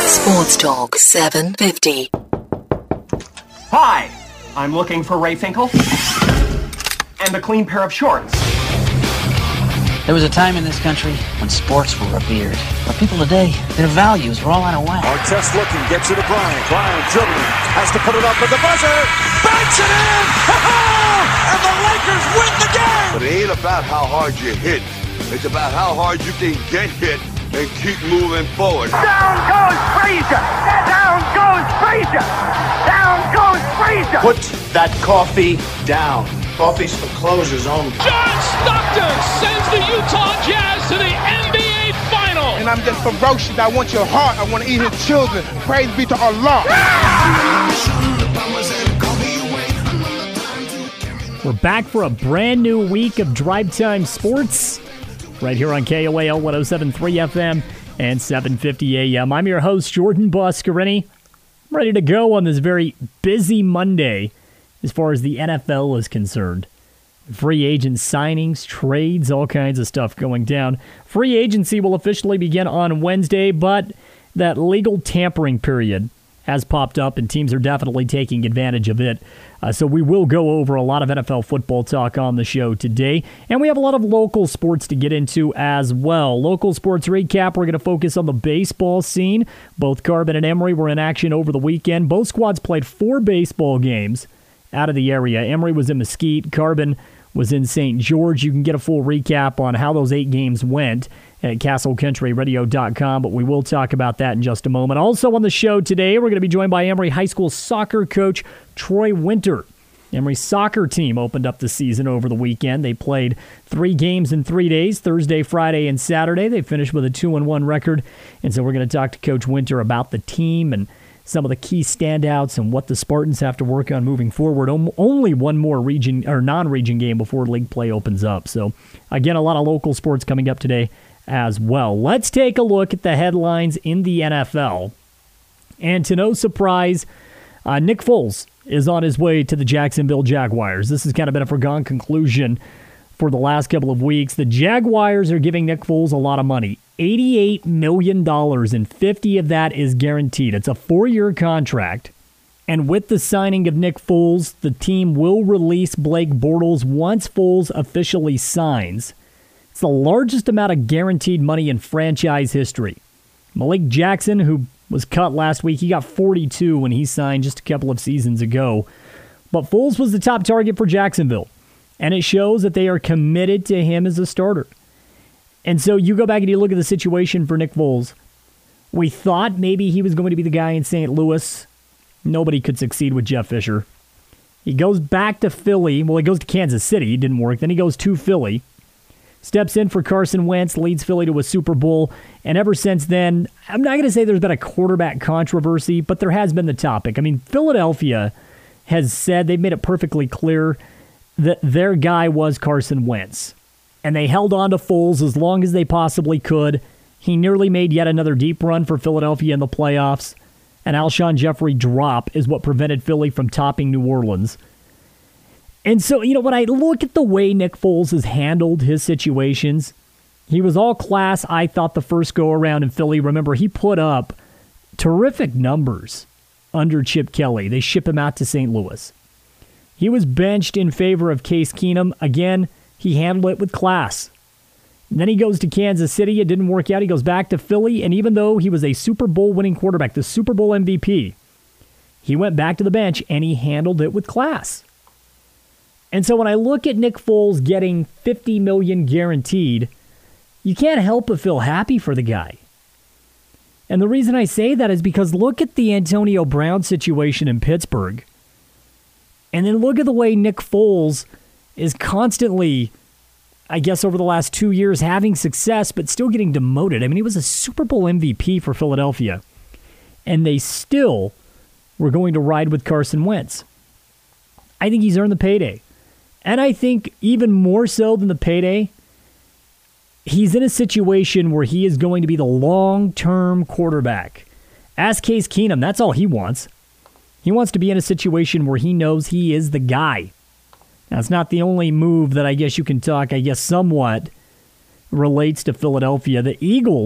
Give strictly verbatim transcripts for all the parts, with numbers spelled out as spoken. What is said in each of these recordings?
Sports Talk seven fifty. Hi, I'm looking for Ray Finkel and a clean pair of shorts. There was a time in this country when sports were revered. But people today, their values are all out of whack. Artest looking, gets it to Bryant. Bryant dribbling, has to put it up with the buzzer. Banks it in! And the Lakers win the game! But it ain't about how hard you hit. It's about how hard you can get hit and keep moving forward. Down goes Frazier! Down goes Frazier! Down goes Frazier! Put that coffee down. Coffee's for closers only. John Stockton sends the Utah Jazz to the N B A Final. And I'm just ferocious. I want your heart. I want to eat his children. Praise be to Allah. We're back for a brand new week of Drive Time Sports right here on K O A L one oh seven point three F M and seven fifty A M. I'm your host, Jordan Buscarini. Ready to go on this very busy Monday as far as the N F L is concerned. Free agent signings, trades, all kinds of stuff going down. Free agency will officially begin on Wednesday, but that legal tampering period has popped up, and teams are definitely taking advantage of it. Uh, so we will go over a lot of N F L football talk on the show today, and we have a lot of local sports to get into as well. Local sports recap, we're going to focus on the baseball scene. Both Carbon and Emory were in action over the weekend. Both squads played four baseball games out of the area. Emory was in Mesquite. Carbon was in Saint George. You can get a full recap on how those eight games went at castle country radio dot com, but we will talk about that in just a moment. Also on the show today, we're going to be joined by Emory High School soccer coach Troy Winter. Emory's soccer team opened up the season over the weekend. They played three games in three days, Thursday, Friday, and Saturday. They finished with a two and one record, and so we're going to talk to Coach Winter about the team and some of the key standouts and what the Spartans have to work on moving forward. Only one more region or non-region game before league play opens up. So, again, a lot of local sports coming up today as well. Let's take a look at the headlines in the N F L. And to no surprise, uh, Nick Foles is on his way to the Jacksonville Jaguars. This has kind of been a foregone conclusion for the last couple of weeks. The Jaguars are giving Nick Foles a lot of money. eighty-eight million dollars, and fifty of that is guaranteed. It's a four-year contract. And with the signing of Nick Foles, the team will release Blake Bortles once Foles officially signs. It's the largest amount of guaranteed money in franchise history. Malik Jackson, who was cut last week, he got forty-two when he signed just a couple of seasons ago. But Foles was the top target for Jacksonville, and it shows that they are committed to him as a starter. And so you go back and you look at the situation for Nick Foles. We thought maybe he was going to be the guy in Saint Louis. Nobody could succeed with Jeff Fisher. He goes back to Philly. Well, he goes to Kansas City. It didn't work. Then he goes to Philly. Steps in for Carson Wentz, leads Philly to a Super Bowl. And ever since then, I'm not going to say there's been a quarterback controversy, but there has been the topic. I mean, Philadelphia has said, they've made it perfectly clear that their guy was Carson Wentz. And they held on to Foles as long as they possibly could. He nearly made yet another deep run for Philadelphia in the playoffs. An Alshon Jeffrey drop is what prevented Philly from topping New Orleans. And so, you know, when I look at the way Nick Foles has handled his situations, he was all class, I thought, the first go-around in Philly. Remember, he put up terrific numbers under Chip Kelly. They ship him out to Saint Louis. He was benched in favor of Case Keenum. Again, he handled it with class. And then he goes to Kansas City. It didn't work out. He goes back to Philly. And even though he was a Super Bowl winning quarterback, the Super Bowl M V P, he went back to the bench and he handled it with class. And so when I look at Nick Foles getting fifty million dollars guaranteed, you can't help but feel happy for the guy. And the reason I say that is because look at the Antonio Brown situation in Pittsburgh. And then look at the way Nick Foles is constantly, I guess, over the last two years having success, but still getting demoted. I mean, he was a Super Bowl M V P for Philadelphia, and they still were going to ride with Carson Wentz. I think he's earned the payday. And I think even more so than the payday, he's in a situation where he is going to be the long-term quarterback. Ask Case Keenum, that's all he wants. He wants to be in a situation where he knows he is the guy. Now, it's not the only move that I guess you can talk, I guess, somewhat relates to Philadelphia. The Eagles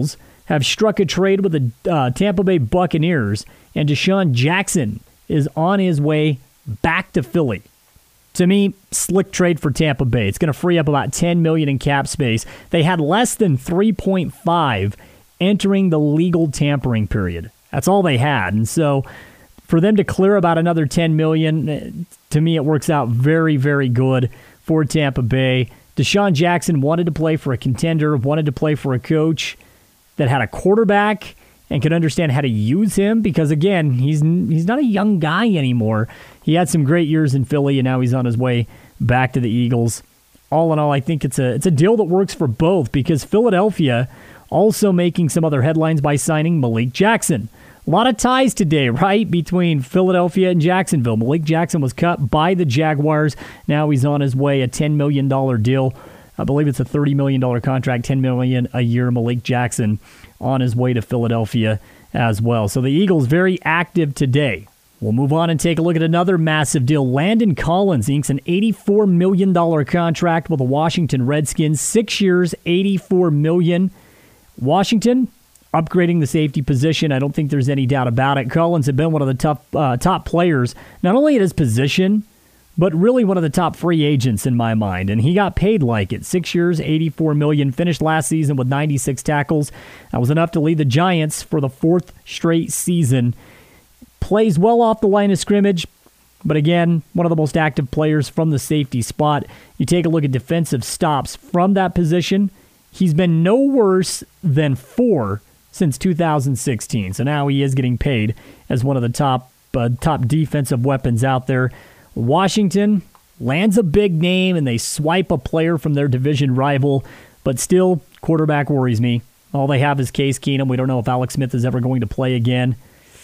have struck a trade with the uh, Tampa Bay Buccaneers, and Deshaun Jackson is on his way back to Philly. To me, slick trade for Tampa Bay. It's going to free up about ten million dollars in cap space. They had less than three point five entering the legal tampering period. That's all they had. And so for them to clear about another ten million dollars, to me it works out very, very good for Tampa Bay. Deshaun Jackson wanted to play for a contender, wanted to play for a coach that had a quarterback and could understand how to use him because, again, he's he's not a young guy anymore. He had some great years in Philly, and now he's on his way back to the Eagles. All in all, I think it's a it's a deal that works for both because Philadelphia also making some other headlines by signing Malik Jackson. A lot of ties today, right, between Philadelphia and Jacksonville. Malik Jackson was cut by the Jaguars. Now he's on his way, a ten million dollars deal. I believe it's a thirty million dollars contract, ten million dollars a year. Malik Jackson on his way to Philadelphia as well. So the Eagles very active today. We'll move on and take a look at another massive deal. Landon Collins inks an eighty-four million dollars contract with the Washington Redskins. Six years, eighty-four million dollars. Washington upgrading the safety position. I don't think there's any doubt about it. Collins had been one of the top, uh, top players, not only at his position, but really one of the top free agents in my mind. And he got paid like it. Six years, eighty-four million dollars. Finished last season with ninety-six tackles. That was enough to lead the Giants for the fourth straight season. Plays well off the line of scrimmage, but again, one of the most active players from the safety spot. You take a look at defensive stops from that position. He's been no worse than four since two thousand sixteen. So now he is getting paid as one of the top uh, top defensive weapons out there. Washington lands a big name and they swipe a player from their division rival, but still, quarterback worries me. All they have is Case Keenum. We don't know if Alex Smith is ever going to play again.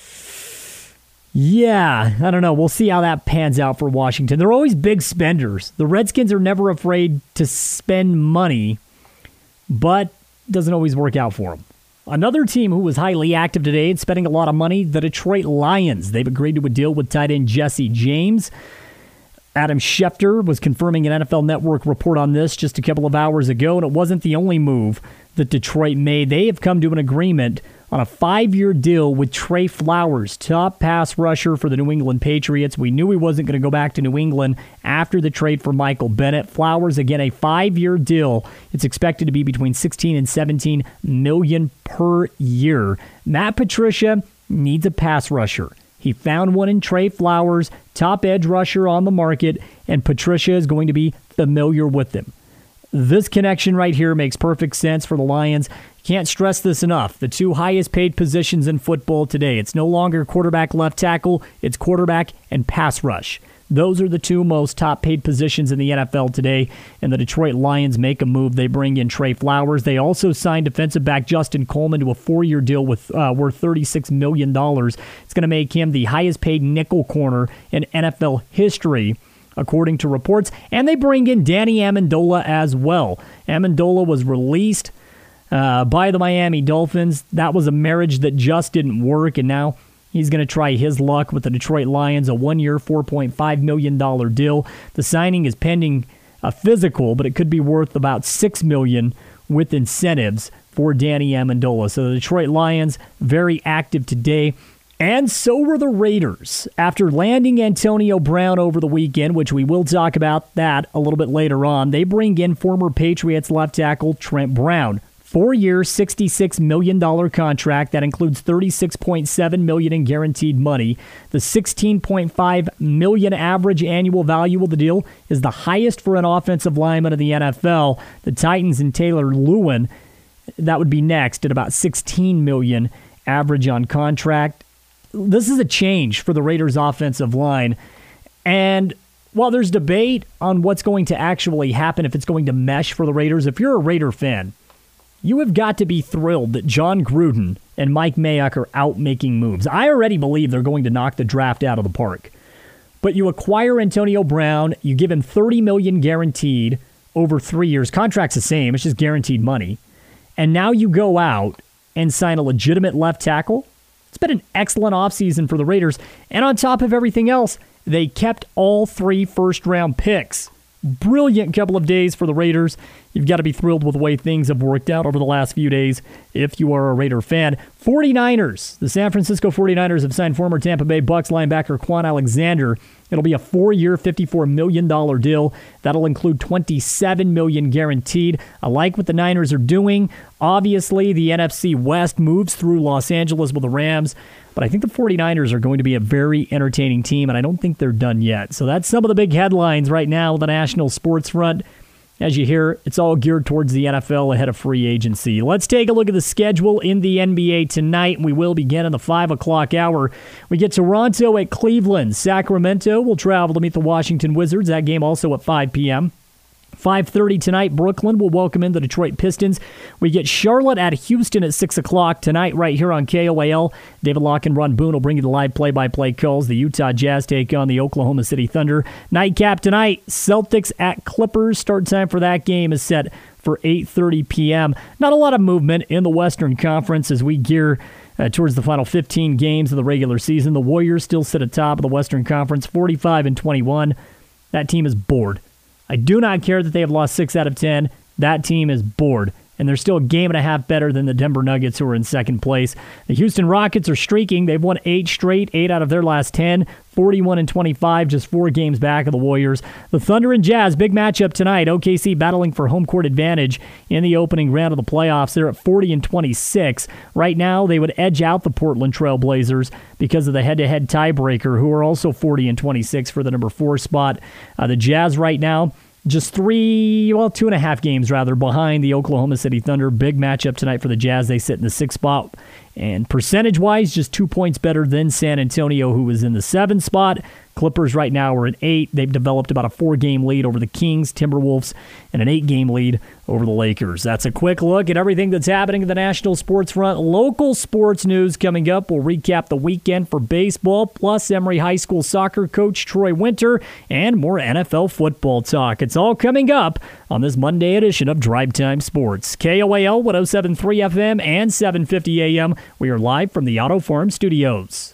Yeah, I don't know. We'll see how that pans out for Washington. They're always big spenders. The Redskins are never afraid to spend money, but doesn't always work out for them. Another team who was highly active today and spending a lot of money, the Detroit Lions. They've agreed to a deal with tight end Jesse James. Adam Schefter was confirming an N F L Network report on this just a couple of hours ago, and it wasn't the only move that Detroit made. They have come to an agreement on a five-year deal with Trey Flowers, top pass rusher for the New England Patriots. We knew he wasn't going to go back to New England after the trade for Michael Bennett. Flowers, again, a five-year deal. It's expected to be between sixteen and seventeen million per year. Matt Patricia needs a pass rusher. He found one in Trey Flowers, top edge rusher on the market, and Patricia is going to be familiar with him. This connection right here makes perfect sense for the Lions. Can't stress this enough. The two highest paid positions in football today. It's no longer quarterback left tackle. It's quarterback and pass rush. Those are the two most top paid positions in the N F L today. And the Detroit Lions make a move. They bring in Trey Flowers. They also signed defensive back Justin Coleman to a four-year deal with uh, worth thirty-six million dollars. It's going to make him the highest paid nickel corner in N F L history, according to reports. And they bring in Danny Amendola as well. Amendola was released uh, by the Miami Dolphins. That was a marriage that just didn't work, and now he's going to try his luck with the Detroit Lions, a one-year, four point five million dollars deal. The signing is pending a physical, but it could be worth about six million dollars with incentives for Danny Amendola. So the Detroit Lions, very active today. And so were the Raiders. After landing Antonio Brown over the weekend, which we will talk about that a little bit later on, they bring in former Patriots left tackle Trent Brown. Four-year, sixty-six million dollars contract that includes thirty-six point seven million dollars in guaranteed money. The sixteen point five million dollars average annual value of the deal is the highest for an offensive lineman in the N F L. The Titans and Taylor Lewin, that would be next at about sixteen million dollars average on contract. This is a change for the Raiders' offensive line. And while there's debate on what's going to actually happen, if it's going to mesh for the Raiders, if you're a Raider fan, you have got to be thrilled that John Gruden and Mike Mayock are out making moves. I already believe they're going to knock the draft out of the park. But you acquire Antonio Brown, you give him thirty million dollars guaranteed over three years. Contract's the same, it's just guaranteed money. And now you go out and sign a legitimate left tackle. It's been an excellent offseason for the Raiders. And on top of everything else, they kept all three first-round picks. Brilliant couple of days for the Raiders. you've got to be thrilled with the way things have worked out over the last few days if you are a Raider fan. forty-niners. The San Francisco forty-niners have signed former Tampa Bay Bucs linebacker Quan Alexander. It'll be a four-year, fifty-four million dollars deal. That'll include twenty-seven million dollars guaranteed. I like what the Niners are doing. Obviously, the N F C West moves through Los Angeles with the Rams, but I think the forty-niners are going to be a very entertaining team, and I don't think they're done yet. So that's some of the big headlines right now on the national sports front. As you hear, it's all geared towards the N F L ahead of free agency. Let's take a look at the schedule in the N B A tonight. We will begin in the five o'clock hour. We get Toronto at Cleveland. Sacramento will travel to meet the Washington Wizards. That game also at five p.m. five thirty tonight, Brooklyn will welcome in the Detroit Pistons. We get Charlotte at Houston at six o'clock tonight right here on K O A L. David Locke and Ron Boone will bring you the live play-by-play calls. The Utah Jazz take on the Oklahoma City Thunder. Nightcap tonight, Celtics at Clippers. Start time for that game is set for eight thirty p.m. Not a lot of movement in the Western Conference as we gear uh, towards the final fifteen games of the regular season. The Warriors still sit atop of the Western Conference, forty-five and twenty-one. That team is bored. I do not care that they have lost six out of ten. That team is bored. And they're still a game and a half better than the Denver Nuggets, who are in second place. The Houston Rockets are streaking. They've won eight straight, eight out of their last ten, forty-one and twenty-five, just four games back of the Warriors. The Thunder and Jazz, big matchup tonight. O K C battling for home court advantage in the opening round of the playoffs. They're at forty and twenty-six. Right now, they would edge out the Portland Trail Blazers because of the head-to-head tiebreaker, who are also forty and twenty-six for the number four spot. Uh, the Jazz right now, just three, well, two and a half games, rather, behind the Oklahoma City Thunder. Big matchup tonight for the Jazz. They sit in the sixth spot. And percentage-wise, just two points better than San Antonio, who was in the seventh spot. Clippers right now are at eight. They've developed about a four-game lead over the Kings, Timberwolves, and an eight-game lead over the Lakers. That's a quick look at everything that's happening in the national sports front. Local sports news coming up. We'll recap the weekend for baseball, plus Emory High School soccer coach Troy Winter, and more N F L football talk. It's all coming up on this Monday edition of Drive Time Sports. K O A L one oh seven point three F M and seven fifty A M. We are live from the Auto Farm Studios.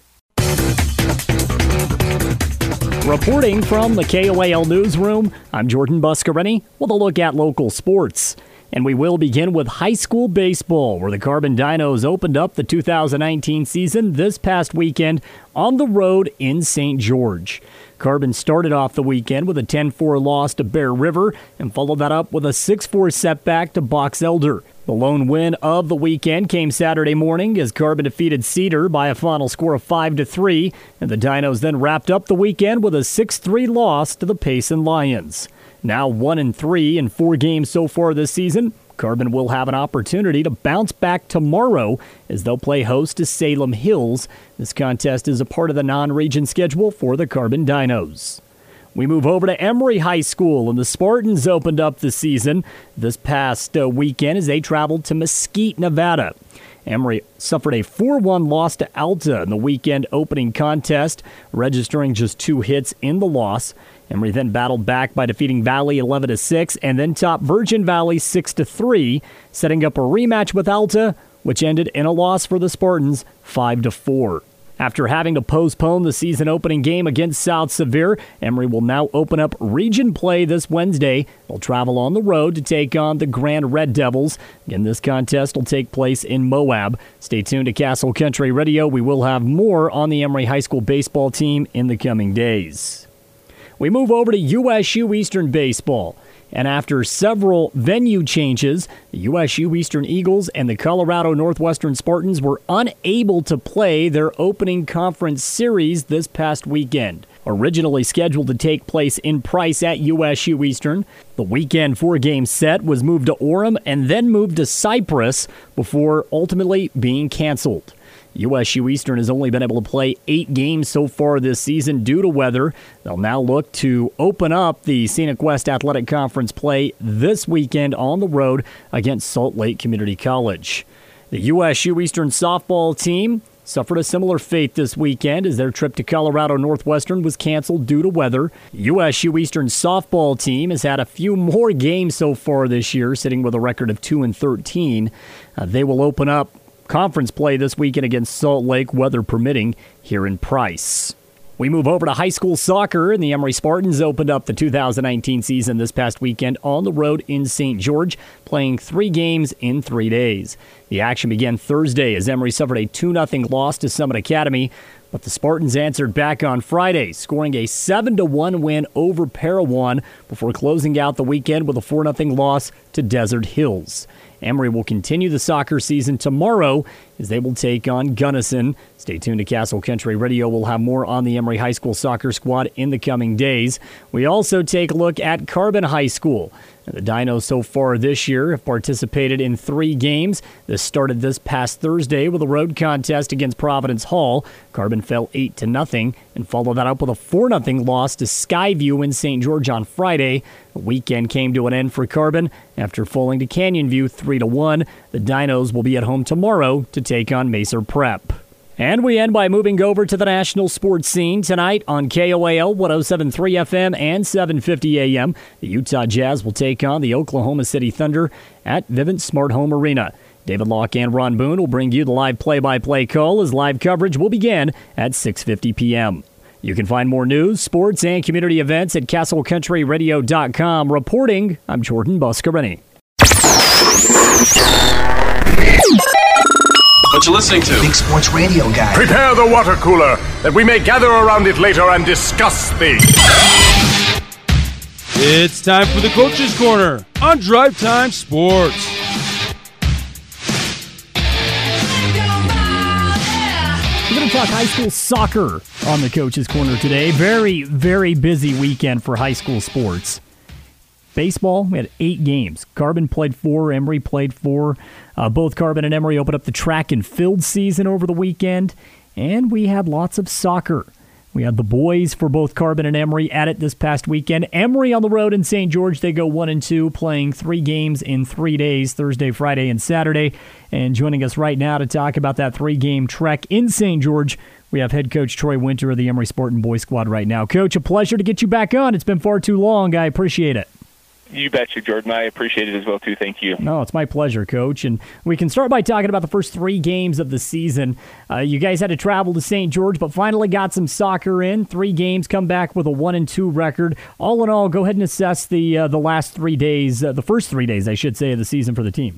Reporting from the K O A L Newsroom, I'm Jordan Buscarini with a look at local sports. And we will begin with high school baseball, where the Carbon Dinos opened up the two thousand nineteen season this past weekend on the road in Saint George. Carbon started off the weekend with a ten four loss to Bear River and followed that up with a six four setback to Box Elder. The lone win of the weekend came Saturday morning as Carbon defeated Cedar by a final score of five to three, and the Dinos then wrapped up the weekend with a six three loss to the Payson Lions. Now one and three in four games so far this season, Carbon will have an opportunity to bounce back tomorrow as they'll play host to Salem Hills. This contest is a part of the non-region schedule for the Carbon Dinos. We move over to Emory High School, and the Spartans opened up the season this past uh, weekend as they traveled to Mesquite, Nevada. Emory suffered a four one loss to Alta in the weekend opening contest, registering just two hits in the loss. Emory then battled back by defeating Valley eleven to six and then topped Virgin Valley six to three, setting up a rematch with Alta, which ended in a loss for the Spartans five to four. After having to postpone the season opening game against South Sevier, Emory will now open up region play this Wednesday. They'll travel on the road to take on the Grand Red Devils. Again, this contest will take place in Moab. Stay tuned to Castle Country Radio. We will have more on the Emory High School baseball team in the coming days. We move over to U S U Eastern Baseball. And after several venue changes, the U S U Eastern Eagles and the Colorado Northwestern Spartans were unable to play their opening conference series this past weekend. Originally scheduled to take place in Price at U S U Eastern, the weekend four-game set was moved to Orem and then moved to Cypress before ultimately being canceled. U S U Eastern has only been able to play eight games so far this season due to weather. They'll now look to open up the Scenic West Athletic Conference play this weekend on the road against Salt Lake Community College. The U S U Eastern softball team suffered a similar fate this weekend as their trip to Colorado Northwestern was canceled due to weather. U S U Eastern softball team has had a few more games so far this year, sitting with a record of two and thirteen. Uh, they will open up conference play this weekend against Salt Lake, weather permitting, here in Price. We move over to high school soccer, and the Emory Spartans opened up the two thousand nineteen season this past weekend on the road in Saint George, playing three games in three days. The action began Thursday as Emory suffered a two nothing loss to Summit Academy, but the Spartans answered back on Friday, scoring a seven to one win over Parowan before closing out the weekend with a four nothing loss to Desert Hills. Emory will continue the soccer season tomorrow as they will take on Gunnison. Stay tuned to Castle Country Radio. We'll have more on the Emory High School soccer squad in the coming days. We also take a look at Carbon High School. The Dinos so far this year have participated in three games. This started this past Thursday with a road contest against Providence Hall. Carbon fell eight to nothing and followed that up with a four nothing loss to Skyview in Saint George on Friday. The weekend came to an end for Carbon after falling to Canyon View three to one. The Dinos will be at home tomorrow to take on Macer Prep. And we end by moving over to the national sports scene tonight on K O A L one oh seven point three F M and seven fifty A M. The Utah Jazz will take on the Oklahoma City Thunder at Vivint Smart Home Arena. David Locke and Ron Boone will bring you the live play-by-play call as live coverage will begin at six fifty p.m. You can find more news, sports, and community events at castle country radio dot com. Reporting, I'm Jordan Buscarini. What you listening to? Big Sports Radio Guy. Prepare the water cooler, that we may gather around it later and discuss things. It's time for the Coach's Corner on Drive Time Sports. We're going to talk high school soccer on the Coach's Corner today. Very, very busy weekend for high school sports. Baseball, we had eight games. Carbon played four, Emory played four. Uh, both Carbon and Emory opened up the track and field season over the weekend. And we had lots of soccer. We had the boys for both Carbon and Emory at it this past weekend. Emory on the road in Saint George, they go one and two, playing three games in three days, Thursday, Friday, and Saturday. And joining us right now to talk about that three-game trek in Saint George, we have head coach Troy Winter of the Emory Spartan boys squad right now. Coach, a pleasure to get you back on. It's been far too long. I appreciate it. You betcha, Jordan. I appreciate it as well, too. Thank you. No, it's my pleasure, Coach. And we can start by talking about the first three games of the season. Uh, you guys had to travel to Saint George, but finally got some soccer in. Three games, come back with a one and two record. All in all, go ahead and assess the uh, the last three days, uh, the first three days, I should say, of the season for the team.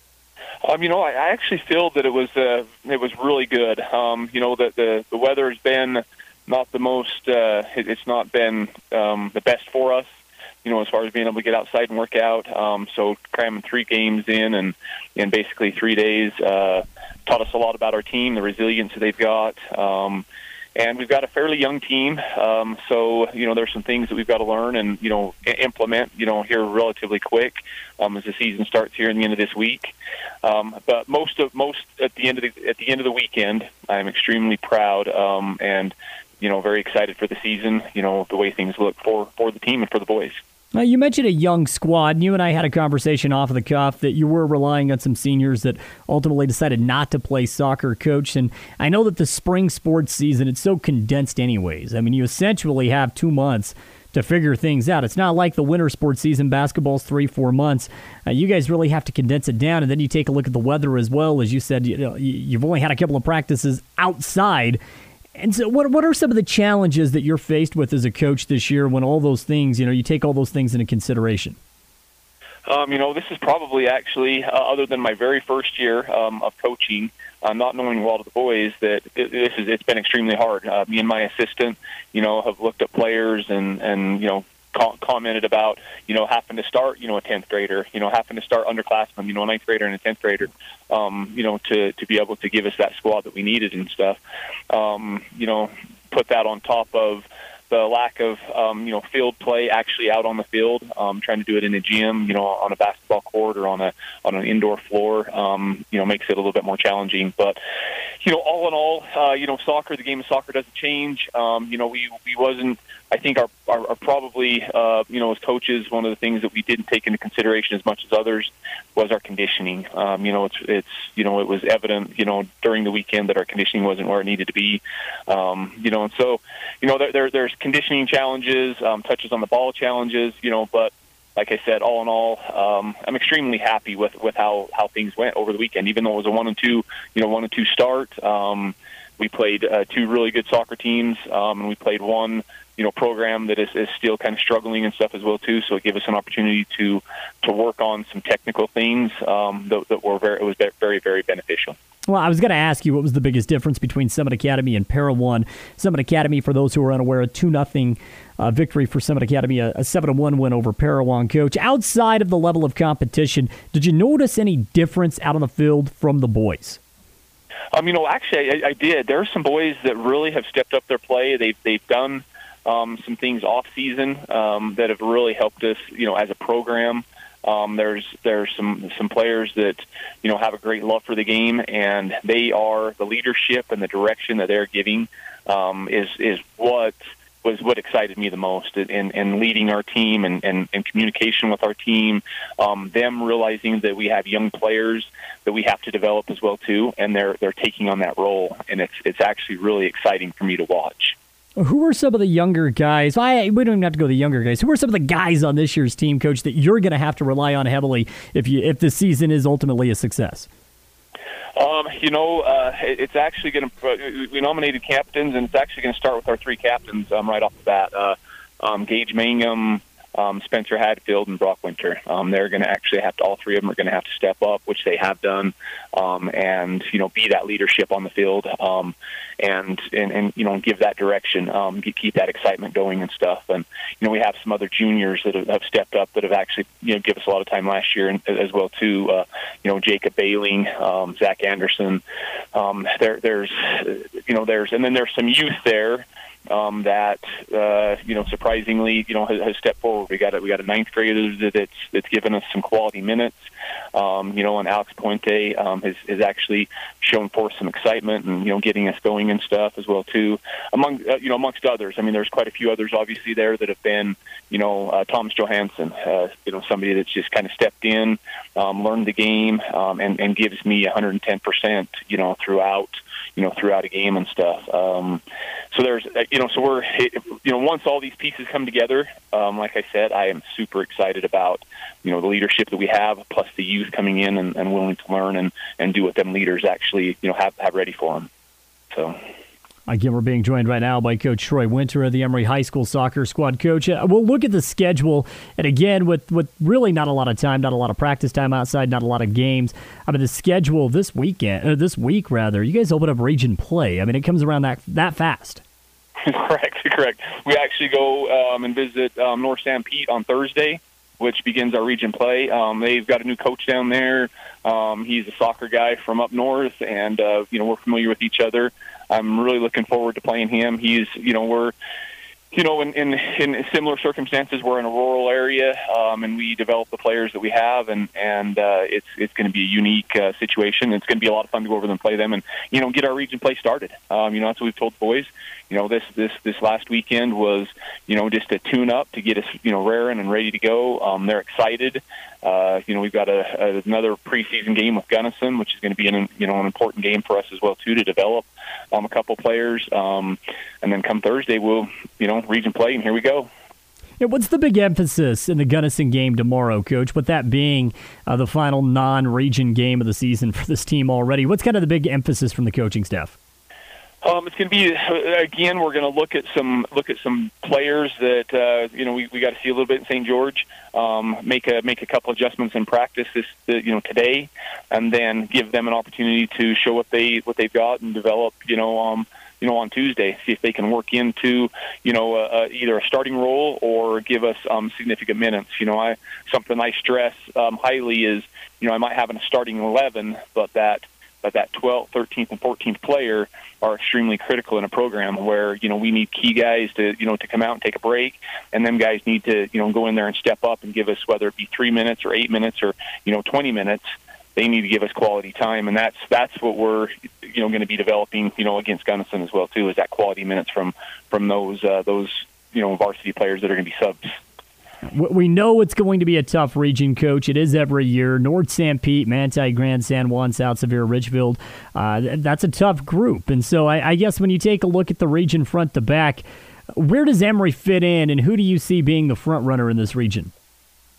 Um, you know, I, I actually feel that it was uh, it was really good. Um, you know, the, the the weather has been not the most. Uh, it, it's not been um, the best for us. You know, as far as being able to get outside and work out. Um, so cramming three games in and in basically three days uh, taught us a lot about our team, the resilience that they've got. Um, and we've got a fairly young team. Um, so, you know, there's some things that we've got to learn and, you know, implement, you know, here relatively quick um, as the season starts here in the end of this week. Um, but most of most at the end of the, at the end of the weekend, I'm extremely proud um, and, you know, very excited for the season, you know, the way things look for, for the team and for the boys. Now, you mentioned a young squad, and you and I had a conversation off of the cuff that you were relying on some seniors that ultimately decided not to play soccer, Coach. And I know that the spring sports season, it's so condensed anyways. I mean, you essentially have two months to figure things out. It's not like the winter sports season, basketball's three, four months. Uh, you guys really have to condense it down, and then you take a look at the weather as well. As you said, you know, you've only had a couple of practices outside. And so what what are some of the challenges that you're faced with as a coach this year when all those things, you know, you take all those things into consideration? Um, you know, this is probably actually, uh, other than my very first year um, of coaching, uh, not knowing a lot of the boys, that it, this is it's been extremely hard. Uh, me and my assistant, you know, have looked at players and, and you know, co- commented about, you know, having to start, you know, a tenth grader, you know, having to start underclassmen, you know, a ninth grader and a tenth grader, um, you know, to, to be able to give us that squad that we needed and stuff. Um, you know, put that on top of the lack of, um, you know, field play actually out on the field, um, trying to do it in a gym, you know, on a basketball court or on a on an indoor floor, um, you know, makes it a little bit more challenging. But, you know, all in all, uh, you know, soccer, the game of soccer doesn't change. Um, you know, we, we wasn't, I think our, our, our probably, uh, you know, as coaches, one of the things that we didn't take into consideration as much as others was our conditioning. Um, you know, it's, it's, you know, it was evident, you know, during the weekend that our conditioning wasn't where it needed to be. Um, you know, and so, you know, there, there there's conditioning challenges, um, touches on the ball challenges, you know, but like I said, all in all, um, I'm extremely happy with, with how, how things went over the weekend, even though it was a one and two, you know, one and two start. Um, we played uh, two really good soccer teams, um, and we played one, you know, program that is, is still kind of struggling and stuff as well too. So it gave us an opportunity to to work on some technical things um, that, that were very it was very very beneficial. Well, I was going to ask you what was the biggest difference between Summit Academy and Para One. Summit Academy, for those who are unaware, a two nothing uh, victory for Summit Academy, a, a seven to one win over Para One. Coach, outside of the level of competition, did you notice any difference out on the field from the boys? Um, you know, actually, I, I did. There are some boys that really have stepped up their play. They've they've done um, some things off season um, that have really helped us, you know, as a program. Um, there's there's some some players that, you know, have a great love for the game, and they are the leadership and the direction that they're giving um, is is what was what excited me the most in, in leading our team and, and, and communication with our team. Um, them realizing that we have young players that we have to develop as well too, and they're they're taking on that role, and it's it's actually really exciting for me to watch. Who are some of the younger guys? I we don't even have to go to the younger guys. Who are some of the guys on this year's team, Coach, that you're going to have to rely on heavily if you if the season is ultimately a success? Um, you know, uh, it's actually going to. We nominated captains, and it's actually going to start with our three captains um, right off the bat. Uh, um, Gage Mangum, um, Spencer Hadfield, and Brock Winter. Um, they're going to actually have to. All three of them are going to have to step up, which they have done, um, and you know, be that leadership on the field, um, and, and and you know, give that direction, um, keep that excitement going and stuff. And you know, we have some other juniors that have, have stepped up that have actually, you know, give us a lot of time last year, and, as well too. Uh, you know, Jacob Bailing, um, Zach Anderson. Um, there, there's, you know, there's, and then there's some youth there. Um, that uh, you know, surprisingly, you know, has, has stepped forward. We got a, we got a ninth grader that's that's given us some quality minutes. Um, you know, and Alex Puente um, has has actually shown forth some excitement and, you know, getting us going and stuff as well too. Among uh, you know, amongst others, I mean, there's quite a few others obviously there that have been, you know, uh, Thomas Johansson, uh, you know, somebody that's just kind of stepped in, um, learned the game, um, and and gives me one hundred ten percent, you know, throughout. you know, throughout a game and stuff. Um, so there's, you know, so we're, you know, once all these pieces come together, um, like I said, I am super excited about, you know, the leadership that we have, plus the youth coming in and, and willing to learn and, and do what them leaders actually, you know, have, have ready for them. So. Again, we're being joined right now by Coach Troy Winter of the Emory High School soccer squad. Coach, uh, we'll look at the schedule, and again, with, with really not a lot of time, not a lot of practice time outside, not a lot of games. I mean, the schedule this weekend, or this week rather, you guys open up region play. I mean, it comes around that that fast. Correct, correct. We actually go um, and visit um, North San Pete on Thursday, which begins our region play. Um, they've got a new coach down there. Um, he's a soccer guy from up north, and uh, you know, we're familiar with each other. I'm really looking forward to playing him. He's, you know, we're, you know, in, in, in similar circumstances, we're in a rural area, um, and we develop the players that we have, and, and uh, it's it's going to be a unique uh, situation. It's going to be a lot of fun to go over them and play them and, you know, get our region play started. Um, you know, that's what we've told the boys. You know, this, this, this last weekend was, you know, just a tune-up to get us, you know, raring and ready to go. Um, they're excited. Uh, you know, we've got a, a, another preseason game with Gunnison, which is going to be an, you know, an important game for us as well, too, to develop um, a couple players. Um, and then come Thursday, we'll, you know, region play, and here we go. Yeah, what's the big emphasis in the Gunnison game tomorrow, Coach? With that being uh, the final non-region game of the season for this team already, what's kind of the big emphasis from the coaching staff? Um, it's going to be, again, we're going to look at some look at some players that uh, you know we, we got to see a little bit in Saint George. Um, make a make a couple adjustments in practice this you know today, and then give them an opportunity to show what they what they've got and develop you know um you know on Tuesday. See if they can work into you know uh, uh, either a starting role or give us um, significant minutes. You know, I something I stress um, highly is you know I might have a starting eleven, but that. But that twelfth, thirteenth, and fourteenth player are extremely critical in a program where, you know, we need key guys to, you know, to come out and take a break, and them guys need to, you know, go in there and step up and give us, whether it be three minutes or eight minutes or, you know, twenty minutes, they need to give us quality time, and that's that's what we're, you know, going to be developing, you know, against Gunnison as well, too, is that quality minutes from, from those, uh, those, you know, varsity players that are going to be subs. We know it's going to be a tough region, Coach. It is every year. North San Pete, Manti, Grand, San Juan, South Severe, Richfield. Uh, that's a tough group. And so I, I guess when you take a look at the region front to back, where does Emory fit in, and who do you see being the front runner in this region?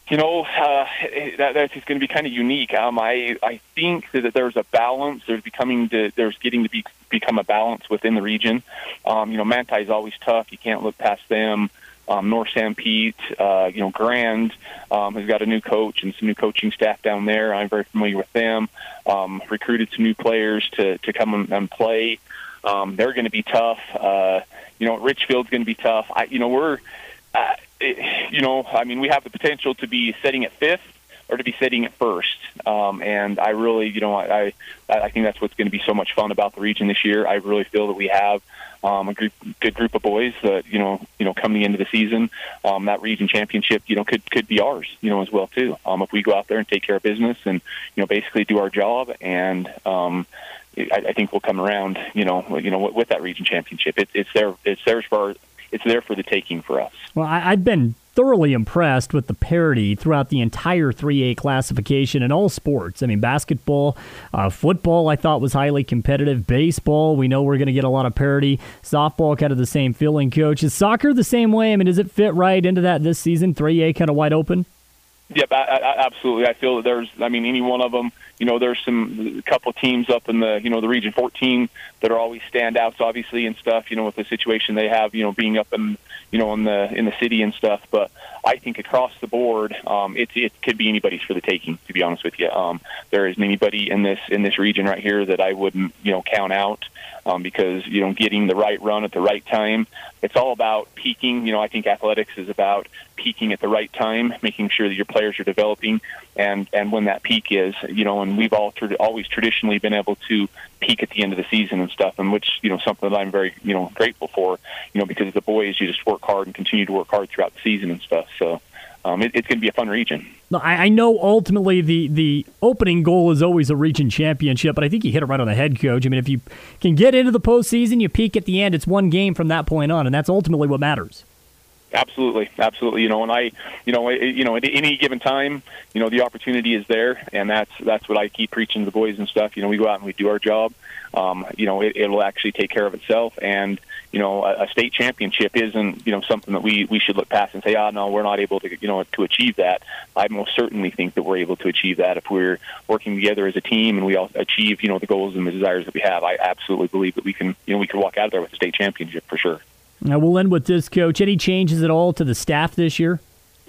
You know, uh, that, that's going to be kind of unique. Um, I I think that there's a balance. There's becoming to, there's getting to be become a balance within the region. Um, you know, Manti is always tough. You can't look past them. Um, North San Pete, uh, you know, Grand um, has got a new coach and some new coaching staff down there. I'm very familiar with them. Um, recruited some new players to to come and, and play. Um, they're going to be tough. Uh, you know, Richfield's going to be tough. I, you know, we're. Uh, it, you know, I mean, we have the potential to be sitting at fifth or to be sitting at first. Um, and I really, you know, I, I think that's what's going to be so much fun about the region this year. I really feel that we have um, a group, good group of boys that, you know, you know, coming into the season, um, that region championship, you know, could, could be ours, you know, as well too. Um, if we go out there and take care of business and, you know, basically do our job, and um, I, I think we'll come around, you know, you know, with, with that region championship. It, it's there, it's theirs for our, it's there for the taking for us. Well, I, I've been thoroughly impressed with the parity throughout the entire three A classification in all sports. I mean, basketball, uh, football I thought was highly competitive. Baseball, we know we're going to get a lot of parity. Softball, kind of the same feeling, Coach. Is soccer the same way? I mean, does it fit right into that this season? three A kind of wide open? Yep, I, I, absolutely. I feel that there's, I mean, any one of them, you know, there's some, a couple teams up in the, you know, the Region fourteen that are always standouts, obviously, and stuff, you know, with the situation they have, you know, being up in, you know, in the, in the city and stuff. But I think across the board, um, it, it could be anybody's for the taking, to be honest with you. Um, there isn't anybody in this, in this region right here that I wouldn't, you know, count out. Um, because, you know, getting the right run at the right time, it's all about peaking. You know, I think athletics is about peaking at the right time, making sure that your players are developing, and, and when that peak is, you know, and we've all tra- always traditionally been able to peak at the end of the season and stuff, and which, you know, something that I'm very, you know, grateful for, you know, because the boys, you just work hard and continue to work hard throughout the season and stuff. So um, it, it's going to be a fun region. I know ultimately the, the opening goal is always a region championship, but I think you hit it right on the head, Coach. I mean, if you can get into the postseason, you peak at the end. It's one game from that point on, and that's ultimately what matters. Absolutely, absolutely. You know, and I, you know, you know, at any given time, you know, the opportunity is there, and that's that's what I keep preaching to the boys and stuff. You know, we go out and we do our job. Um, you know, it, it'll actually take care of itself, and you know, a, a state championship isn't, you know, something that we, we should look past and say, ah, oh, no, we're not able to, you know, to achieve that. I most certainly think that we're able to achieve that if we're working together as a team and we all achieve, you know, the goals and the desires that we have. I absolutely believe that we can, you know, we can walk out of there with a state championship for sure. Now we'll end with this, Coach. Any changes at all to the staff this year?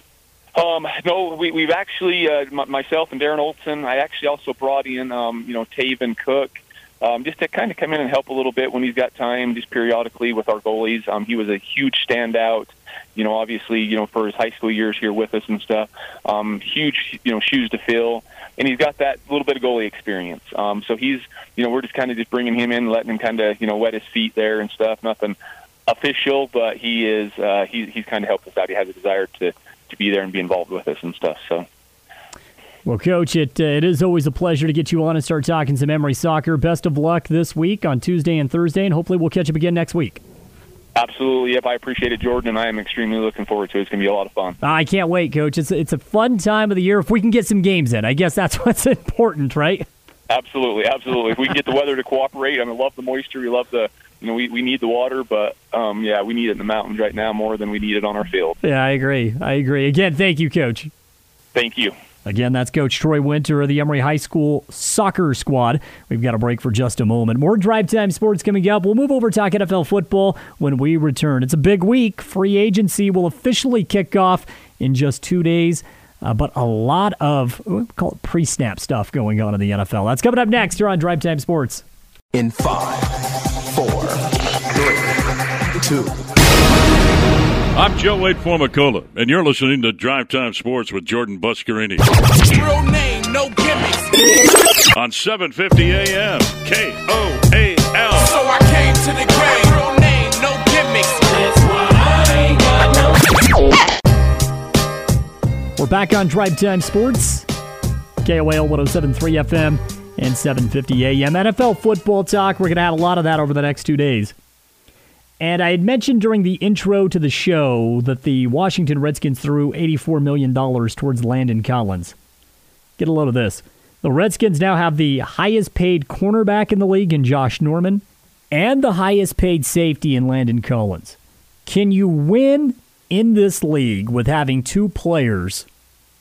Um, no, we, we've actually, uh, m- myself and Darren Olson, I actually also brought in, um, you know, Taven Cook, um, just to kind of come in and help a little bit when he's got time, just periodically with our goalies. Um, he was a huge standout, you know, obviously, you know, for his high school years here with us and stuff. Um, huge, you know, shoes to fill. And he's got that little bit of goalie experience. Um, so he's, you know, we're just kind of just bringing him in, letting him kind of, you know, wet his feet there and stuff. Nothing official, but he is, uh, he, he's kind of helped us out. He has a desire to, to be there and be involved with us and stuff. So. Well, Coach, it uh, it is always a pleasure to get you on and start talking some Emory soccer. Best of luck this week on Tuesday and Thursday, and hopefully we'll catch up again next week. Absolutely. Yep, I appreciate it, Jordan, and I am extremely looking forward to it. It's going to be a lot of fun. I can't wait, Coach. It's, it's a fun time of the year. If we can get some games in, I guess that's what's important, right? Absolutely, absolutely. If we can get the weather to cooperate, I mean, love the moisture. We love the, you know, we, we need the water, but, um, yeah, we need it in the mountains right now more than we need it on our field. Yeah, I agree. I agree. Again, thank you, Coach. Thank you. Again, that's Coach Troy Winter of the Emory High School soccer squad. We've got a break for just a moment. More Drive Time Sports coming up. We'll move over to talk N F L football when we return. It's a big week. Free agency will officially kick off in just two days. Uh, but a lot of, we call it pre-snap stuff going on in the N F L. That's coming up next here on Drive Time Sports. In five, four, three, two. I'm Joe Wade Formicola, and you're listening to Drive Time Sports with Jordan Buscarini. Real name, no gimmicks. On seven fifty A M, K O A L. So I came to the game. Real name, no gimmicks. That's why I ain't got no. We're back on Drive Time Sports. K O A L one oh seven point three F M and seven fifty A M. N F L football talk. We're going to have a lot of that over the next two days. And I had mentioned during the intro to the show that the Washington Redskins threw eighty-four million dollars towards Landon Collins. Get a load of this. The Redskins now have the highest paid cornerback in the league in Josh Norman and the highest paid safety in Landon Collins. Can you win in this league with having two players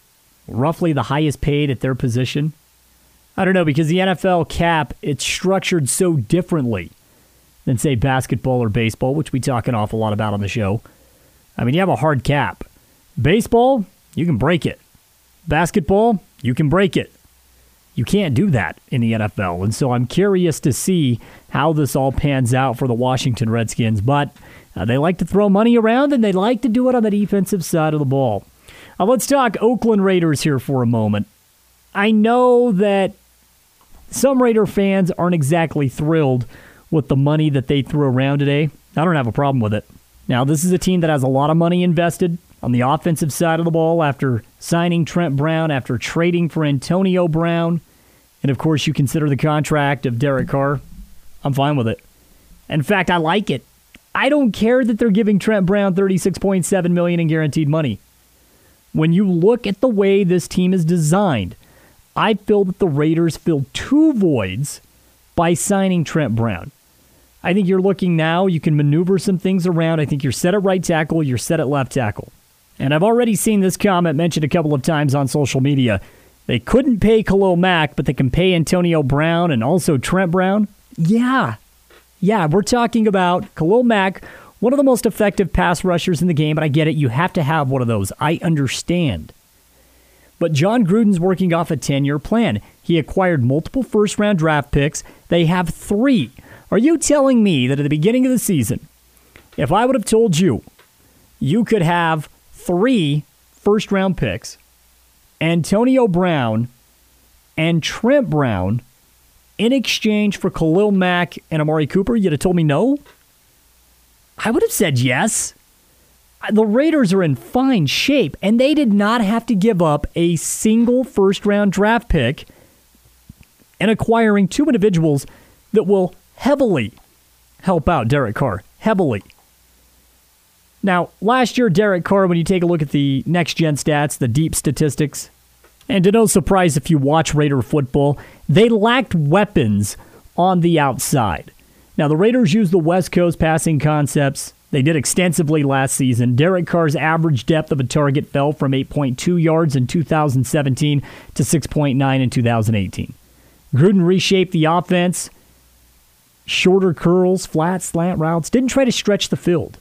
roughly the highest paid at their position? I don't know, because the N F L cap, it's structured so differently than, say, basketball or baseball, which we talk an awful lot about on the show. I mean, you have a hard cap. Baseball, you can break it. Basketball, you can break it. You can't do that in the N F L. And so I'm curious to see how this all pans out for the Washington Redskins. But uh, they like to throw money around, and they like to do it on the defensive side of the ball. Uh, let's talk Oakland Raiders here for a moment. I know that some Raider fans aren't exactly thrilled with the money that they threw around today. I don't have a problem with it. Now, this is a team that has a lot of money invested on the offensive side of the ball after signing Trent Brown, after trading for Antonio Brown, and of course you consider the contract of Derek Carr. I'm fine with it. In fact, I like it. I don't care that they're giving Trent Brown thirty-six point seven million dollars in guaranteed money. When you look at the way this team is designed, I feel that the Raiders filled two voids by signing Trent Brown. I think you're looking now, you can maneuver some things around. I think you're set at right tackle, you're set at left tackle. And I've already seen this comment mentioned a couple of times on social media. They couldn't pay Khalil Mack, but they can pay Antonio Brown and also Trent Brown. Yeah. Yeah, we're talking about Khalil Mack, one of the most effective pass rushers in the game, but I get it. You have to have one of those. I understand. But John Gruden's working off a ten-year plan. He acquired multiple first-round draft picks. They have three. Are you telling me that at the beginning of the season, if I would have told you you could have three first-round picks, Antonio Brown and Trent Brown, in exchange for Khalil Mack and Amari Cooper, you'd have told me no? I would have said yes. The Raiders are in fine shape, and they did not have to give up a single first-round draft pick in acquiring two individuals that will heavily help out Derek Carr. Heavily. Now, last year, Derek Carr, when you take a look at the next-gen stats, the deep statistics, and to no surprise if you watch Raider football, they lacked weapons on the outside. Now, the Raiders use the West Coast passing concepts. They did extensively last season. Derek Carr's average depth of a target fell from eight point two yards in two thousand seventeen to six point nine in two thousand eighteen. Gruden reshaped the offense. Shorter curls, flat, slant routes. Didn't try to stretch the field.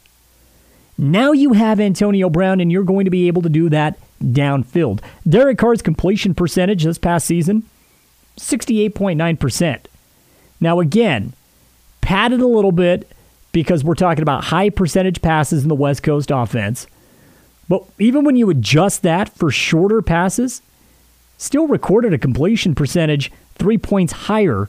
Now you have Antonio Brown, and you're going to be able to do that downfield. Derek Carr's completion percentage this past season, sixty-eight point nine percent. Now again, padded a little bit because we're talking about high percentage passes in the West Coast offense. But even when you adjust that for shorter passes, still recorded a completion percentage three points higher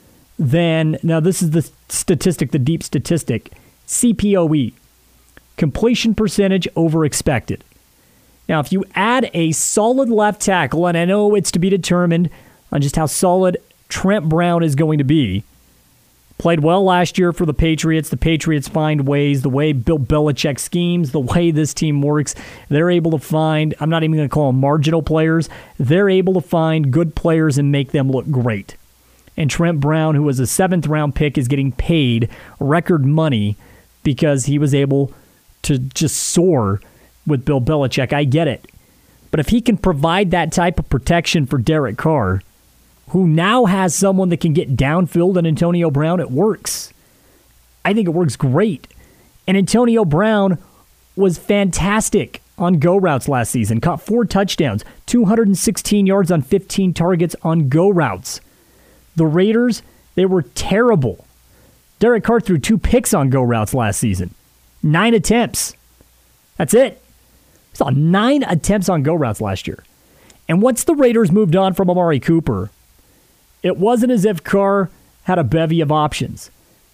than, now this is the statistic, the deep statistic, C P O E. Completion percentage over expected. Now, if you add a solid left tackle, and I know it's to be determined on just how solid Trent Brown is going to be, played well last year for the Patriots. The Patriots find ways, the way Bill Belichick schemes, the way this team works, they're able to find, I'm not even going to call them marginal players, they're able to find good players and make them look great. And Trent Brown, who was a seventh round pick, is getting paid record money because he was able to just soar with Bill Belichick. I get it. But if he can provide that type of protection for Derek Carr, who now has someone that can get downfield, and Antonio Brown, it works. I think it works great. And Antonio Brown was fantastic on go routes last season. Caught four touchdowns, two hundred sixteen yards on fifteen targets on go routes. The Raiders, they were terrible. Derek Carr threw two picks on go routes last season. Nine attempts. That's it. We saw nine attempts on go routes last year. And once the Raiders moved on from Amari Cooper, it wasn't as if Carr had a bevy of options.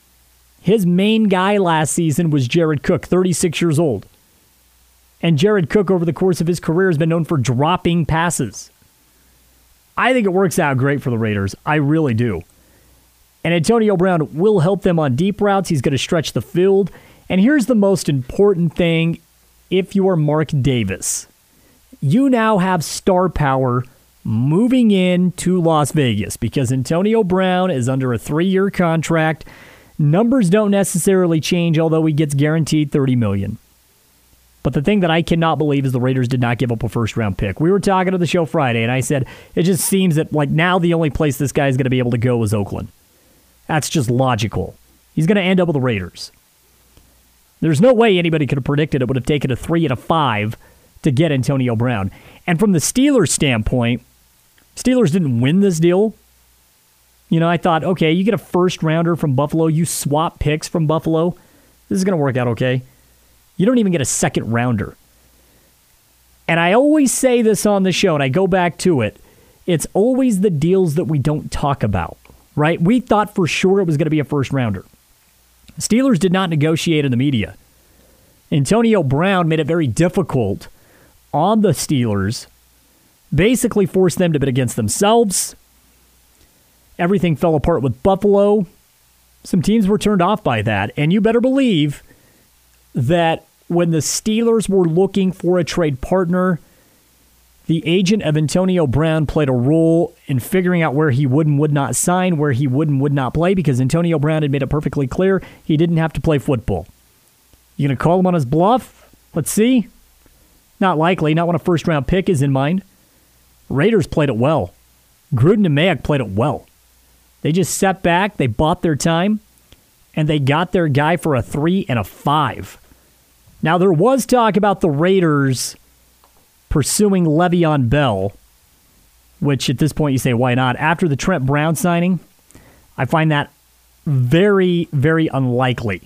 His main guy last season was Jared Cook, thirty-six years old. And Jared Cook, over the course of his career, has been known for dropping passes. I think it works out great for the Raiders. I really do. And Antonio Brown will help them on deep routes. He's going to stretch the field. And here's the most important thing if you are Mark Davis. You now have star power moving in to Las Vegas because Antonio Brown is under a three-year contract. Numbers don't necessarily change, although he gets guaranteed thirty million dollars. But the thing that I cannot believe is the Raiders did not give up a first-round pick. We were talking to the show Friday, and I said, it just seems that like now the only place this guy is going to be able to go is Oakland. That's just logical. He's going to end up with the Raiders. There's no way anybody could have predicted it would have taken a three and a five to get Antonio Brown. And from the Steelers' standpoint, Steelers didn't win this deal. You know, I thought, okay, you get a first-rounder from Buffalo, you swap picks from Buffalo, this is going to work out okay. You don't even get a second-rounder. And I always say this on the show, and I go back to it, it's always the deals that we don't talk about, right? We thought for sure it was going to be a first-rounder. Steelers did not negotiate in the media. Antonio Brown made it very difficult on the Steelers, basically forced them to bid against themselves. Everything fell apart with Buffalo. Some teams were turned off by that, and you better believe that when the Steelers were looking for a trade partner, the agent of Antonio Brown played a role in figuring out where he would and would not sign, where he would and would not play, because Antonio Brown had made it perfectly clear he didn't have to play football. You going to call him on his bluff? Let's see. Not likely, not when a first-round pick is in mind. Raiders played it well. Gruden and Mayock played it well. They just sat back, they bought their time, and they got their guy for a three and a five. Now, there was talk about the Raiders pursuing Le'Veon Bell, which at this point you say, why not? After the Trent Brown signing, I find that very, very unlikely.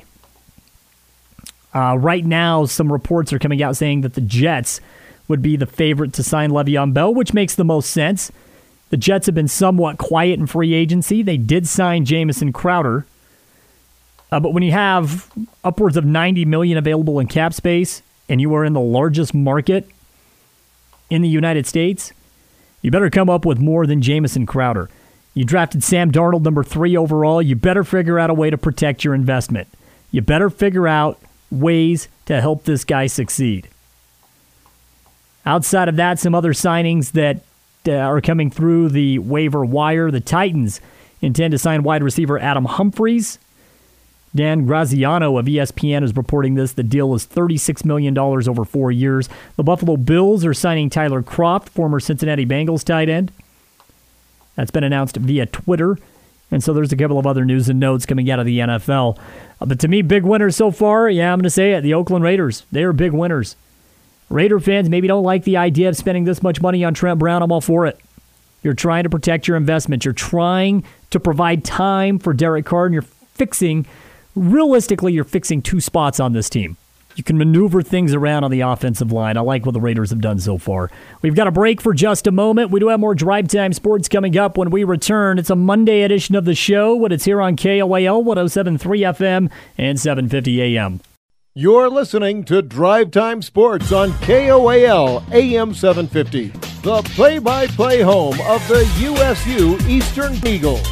Uh, right now, some reports are coming out saying that the Jets would be the favorite to sign Le'Veon Bell, which makes the most sense. The Jets have been somewhat quiet in free agency. They did sign Jamison Crowder. Uh, but when you have upwards of ninety million dollars available in cap space and you are in the largest market in the United States, you better come up with more than Jamison Crowder. You drafted Sam Darnold number three overall. You better figure out a way to protect your investment. You better figure out ways to help this guy succeed. Outside of that, some other signings that uh, are coming through the waiver wire. The Titans intend to sign wide receiver Adam Humphries. Dan Graziano of E S P N is reporting this. The deal is thirty-six million dollars over four years. The Buffalo Bills are signing Tyler Kroft, former Cincinnati Bengals tight end. That's been announced via Twitter. And so there's a couple of other news and notes coming out of the N F L. Uh, but to me, big winners so far, yeah, I'm going to say it, the Oakland Raiders. They are big winners. Raider fans maybe don't like the idea of spending this much money on Trent Brown. I'm all for it. You're trying to protect your investment. You're trying to provide time for Derek Carr, and you're fixing... Realistically, you're fixing two spots on this team. You can maneuver things around on the offensive line. I like what the Raiders have done so far. We've got a break for just a moment. We do have more Drive Time Sports coming up when we return. It's a Monday edition of the show, but it's here on K O A L one oh seven point three F M and seven fifty A M. You're listening to Drive Time Sports on K O A L A M seven fifty, the play-by-play home of the U S U Eastern Eagles.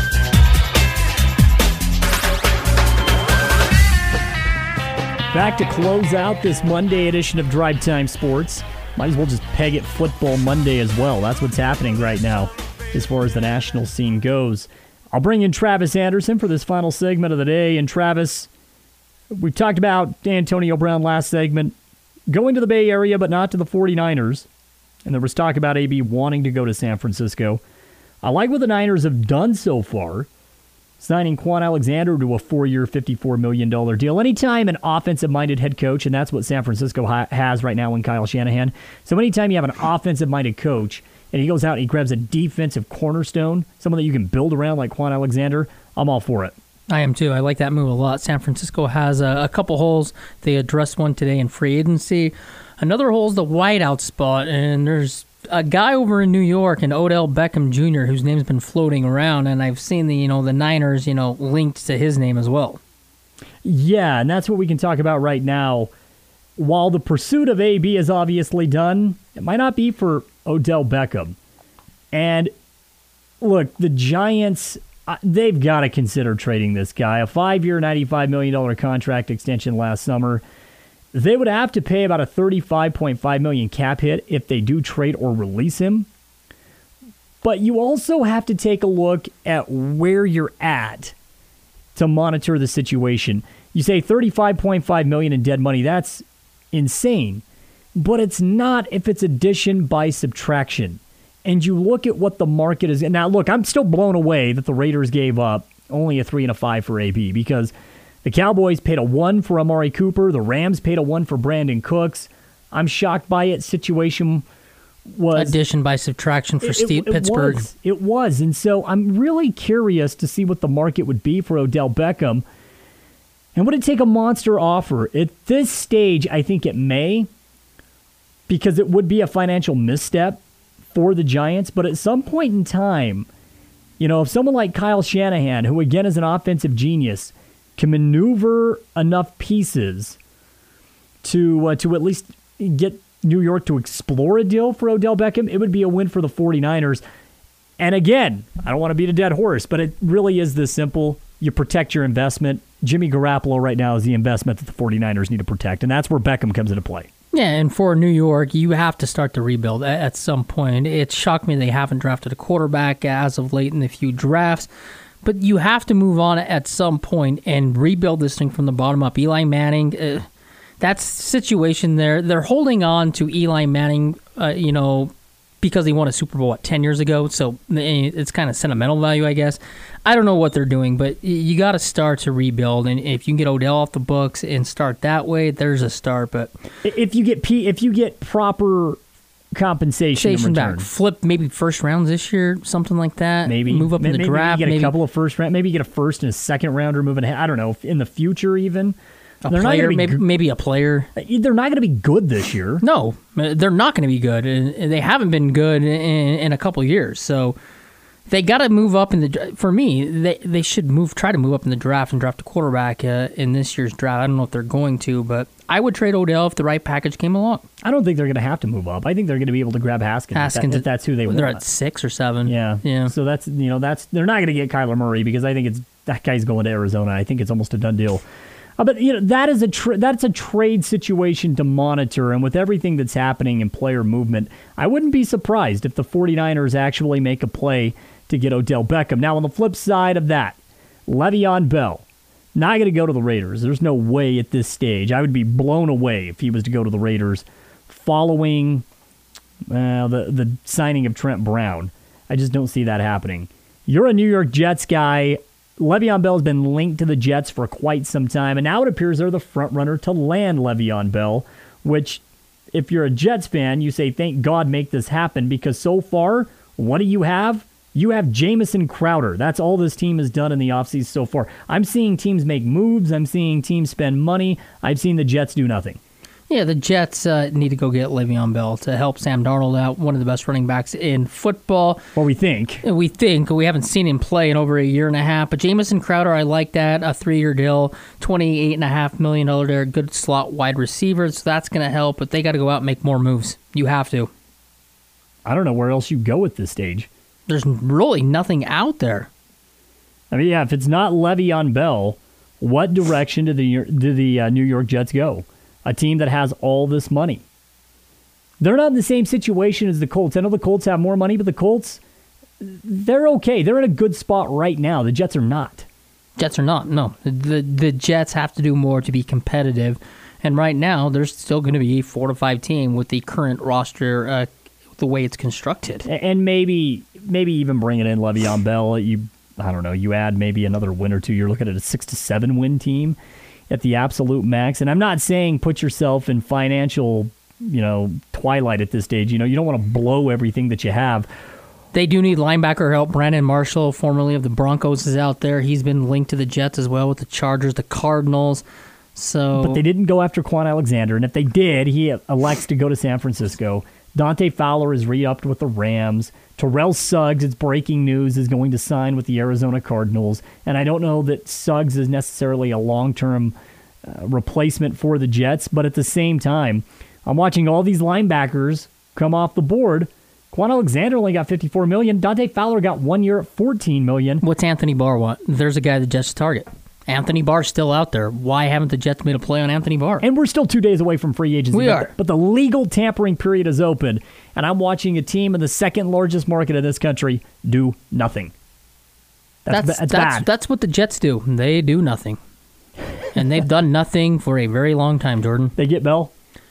Back to close out this Monday edition of Drive Time Sports. Might as well just peg it Football Monday as well. That's what's happening right now as far as the national scene goes. I'll bring in Travis Anderson for this final segment of the day. And Travis, we've talked about Antonio Brown last segment, going to the Bay Area but not to the 49ers. And there was talk about A B wanting to go to San Francisco. I like what the Niners have done so far, signing Quan Alexander to a four-year, fifty-four million dollars deal. Anytime an offensive-minded head coach, and that's what San Francisco ha- has right now in Kyle Shanahan. So anytime you have an offensive-minded coach, and he goes out and he grabs a defensive cornerstone, someone that you can build around like Quan Alexander, I'm all for it. I am too. I like that move a lot. San Francisco has a, a couple holes. They addressed one today in free agency. Another hole is the wideout spot, and there's a guy over in New York, an Odell Beckham Junior, whose name's been floating around, and I've seen the you know the Niners you know linked to his name as well. Yeah, and that's what we can talk about right now. While the pursuit of A B is obviously done, it might not be for Odell Beckham. And look, the Giants, they've got to consider trading this guy. A five-year, ninety-five million dollars contract extension last summer. They would have to pay about a thirty-five point five million dollars cap hit if they do trade or release him. But you also have to take a look at where you're at to monitor the situation. You say thirty-five point five million dollars in dead money. That's insane. But it's not if it's addition by subtraction. And you look at what the market is. Now, look, I'm still blown away that the Raiders gave up only a three and a five for A B because the Cowboys paid a one for Amari Cooper. The Rams paid a one for Brandon Cooks. I'm shocked by it. Situation was addition by subtraction for it, Steve it, Pittsburgh. It was, it was. And so I'm really curious to see what the market would be for Odell Beckham. And would it take a monster offer? At this stage, I think it may, because it would be a financial misstep for the Giants. But at some point in time, you know, if someone like Kyle Shanahan, who again is an offensive genius, can maneuver enough pieces to uh, to at least get New York to explore a deal for Odell Beckham, it would be a win for the 49ers. And again, I don't want to beat a dead horse, but it really is this simple. You protect your investment. Jimmy Garoppolo right now is the investment that the 49ers need to protect, and that's where Beckham comes into play. Yeah, and for New York, you have to start to rebuild at, at some point. It shocked me they haven't drafted a quarterback as of late in the few drafts, but you have to move on at some point and rebuild this thing from the bottom up. Eli Manning, uh, that situation there, they're holding on to Eli Manning, uh, you know, because he won a Super Bowl, what, ten years ago? So it's kind of sentimental value, I guess. I don't know what they're doing, but you got to start to rebuild. And if you can get Odell off the books and start that way, there's a start. But if you get P, if you get proper compensation in return, back, flip maybe first rounds this year, something like that. Maybe move up maybe, in the draft. Maybe you get maybe a couple of first round. Maybe you get a first and a second rounder moving ahead. I don't know, in the future even. A they're player, not be maybe, go- maybe a player. They're not going to be good this year. No, they're not going to be good. And they haven't been good in, in a couple of years. So they got to move up in the. For me, they they should move. Try to move up in the draft and draft a quarterback uh, in this year's draft. I don't know if they're going to, but I would trade Odell if the right package came along. I don't think they're going to have to move up. I think they're going to be able to grab Haskins. Haskins, if, that, if that's who they they're want. at six or seven. Yeah, yeah. So that's you know that's they're not going to get Kyler Murray because I think it's that guy's going to Arizona. I think it's almost a done deal. Uh, but you know that is a tra- that's a trade situation to monitor, and with everything that's happening in player movement, I wouldn't be surprised if the 49ers actually make a play to get Odell Beckham. Now, on the flip side of that, Le'Veon Bell, not going to go to the Raiders. There's no way at this stage. I would be blown away if he was to go to the Raiders following uh, the, the signing of Trent Brown. I just don't see that happening. You're a New York Jets guy. Le'Veon Bell has been linked to the Jets for quite some time, and now it appears they're the front runner to land Le'Veon Bell, which, if you're a Jets fan, you say, thank God make this happen, because so far, what do you have? You have Jamison Crowder. That's all this team has done in the offseason so far. I'm seeing teams make moves. I'm seeing teams spend money. I've seen the Jets do nothing. Yeah, the Jets uh, need to go get Le'Veon Bell to help Sam Darnold out, one of the best running backs in football. Well, we think. We think. We haven't seen him play in over a year and a half. But Jamison Crowder, I like that. A three-year deal, twenty-eight point five million dollars there. Good slot wide receiver, so that's going to help. But they got to go out and make more moves. You have to. I don't know where else you go at this stage. There's really nothing out there. I mean, yeah, if it's not Le'Veon Bell, what direction do the, do the uh, New York Jets go? A team that has all this money. They're not in the same situation as the Colts. I know the Colts have more money, but the Colts, they're okay. They're in a good spot right now. The Jets are not. Jets are not, no. The, the Jets have to do more to be competitive. And right now, there's still going to be a four to five team with the current roster, uh, the way it's constructed. And maybe maybe even bringing in Le'Veon Bell, you I don't know, you add maybe another win or two. You're looking at a six to seven win team at the absolute max. And I'm not saying put yourself in financial, you know, twilight at this stage. You know, you don't want to blow everything that you have. They do need linebacker help. Brandon Marshall, formerly of the Broncos, is out there. He's been linked to the Jets as well with the Chargers, the Cardinals. So, but they didn't go after Quan Alexander, and if they did, he elects to go to San Francisco. Dante Fowler is re-upped with the Rams. Terrell Suggs, it's breaking news, is going to sign with the Arizona Cardinals. And I don't know that Suggs is necessarily a long-term uh, replacement for the Jets, but at the same time, I'm watching all these linebackers come off the board. Quan Alexander only got fifty-four million dollars. Dante Fowler got one year at fourteen million dollars. What's Anthony Barr want? There's a guy the Jets target. Anthony Barr's still out there. Why haven't the Jets made a play on Anthony Barr? And we're still two days away from free agency. We but, are. But the legal tampering period is open, and I'm watching a team in the second largest market in this country do nothing. That's, that's, that's, that's bad. That's what the Jets do. They do nothing. And they've done nothing for a very long time, Jordan. They get Bell?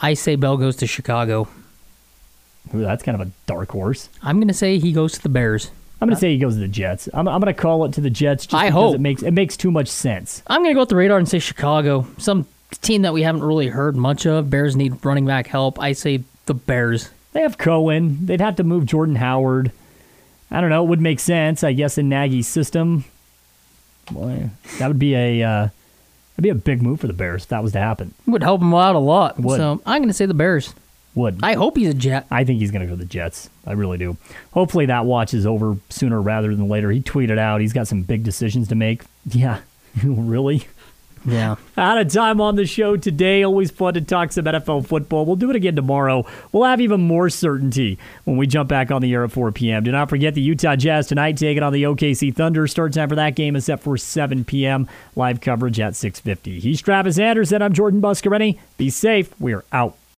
I say Bell goes to Chicago. Ooh, that's kind of a dark horse. I'm going to say he goes to the Bears. I'm going to say he goes to the Jets. I'm, I'm going to call it to the Jets just I because hope. it makes it makes too much sense. I'm going to go with the radar and say Chicago. Some team that we haven't really heard much of. Bears need running back help. I say the Bears. They have Cohen. They'd have to move Jordan Howard. I don't know. It would make sense, I guess, in Nagy's system. Boy, that would be a uh, that'd be a big move for the Bears if that was to happen. It would help him out a lot. Would. So I'm going to say the Bears. Would. I hope he's a Jet. I think he's going to go to the Jets. I really do. Hopefully that watch is over sooner rather than later. He tweeted out he's got some big decisions to make. Yeah, really? Yeah. Out of time on the show today. Always fun to talk some N F L football. We'll do it again tomorrow. We'll have even more certainty when we jump back on the air at four p.m. Do not forget the Utah Jazz tonight taking on the O K C Thunder. Start time for that game is set for seven p.m. Live coverage at six fifty. He's Travis Anderson. I'm Jordan Buscarini. Be safe. We are out.